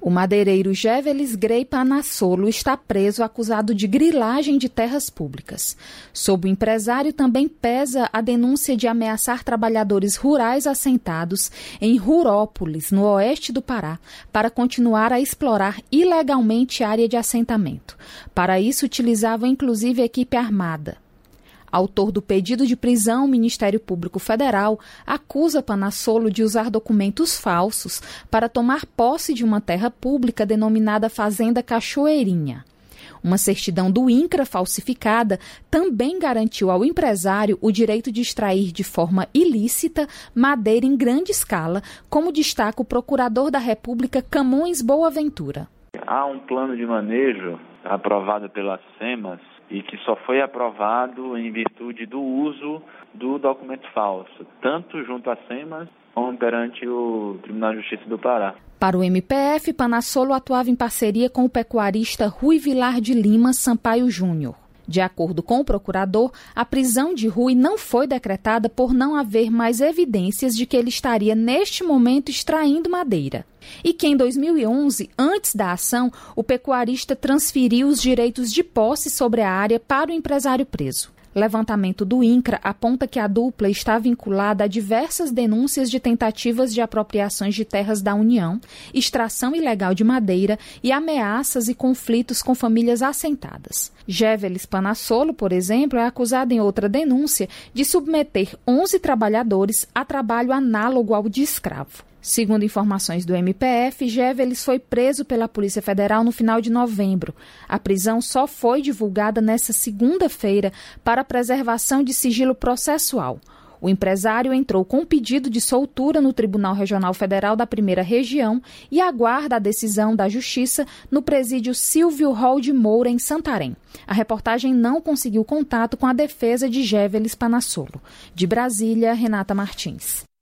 O madeireiro Géveles Grey Panassolo está preso acusado de grilagem de terras públicas. Sob o empresário também pesa a denúncia de ameaçar trabalhadores rurais assentados em Rurópolis, no oeste do Pará, para continuar a explorar ilegalmente a área de assentamento. Para isso, utilizavam inclusive equipe armada. Autor do pedido de prisão, o Ministério Público Federal acusa Panassolo de usar documentos falsos para tomar posse de uma terra pública denominada Fazenda Cachoeirinha. Uma certidão do INCRA falsificada também garantiu ao empresário o direito de extrair de forma ilícita madeira em grande escala, como destaca o procurador da República Camões Boaventura. Há um plano de manejo aprovado pela SEMAS e que só foi aprovado em virtude do uso do documento falso, tanto junto à SEMAS como perante o Tribunal de Justiça do Pará. Para o MPF, Panassolo atuava em parceria com o pecuarista Rui Vilar de Lima Sampaio Júnior. De acordo com o procurador, a prisão de Rui não foi decretada por não haver mais evidências de que ele estaria neste momento extraindo madeira. E que em 2011, antes da ação, o pecuarista transferiu os direitos de posse sobre a área para o empresário preso. Levantamento do INCRA aponta que a dupla está vinculada a diversas denúncias de tentativas de apropriações de terras da União, extração ilegal de madeira e ameaças e conflitos com famílias assentadas. Géveles Panassolo, por exemplo, é acusado em outra denúncia de submeter 11 trabalhadores a trabalho análogo ao de escravo. Segundo informações do MPF, Géveles foi preso pela Polícia Federal no final de novembro. A prisão só foi divulgada nesta segunda-feira para preservação de sigilo processual. O empresário entrou com pedido de soltura no Tribunal Regional Federal da Primeira Região e aguarda a decisão da Justiça no presídio Silvio Hall de Moura, em Santarém. A reportagem não conseguiu contato com a defesa de Géveles Panassolo. De Brasília, Renata Martins.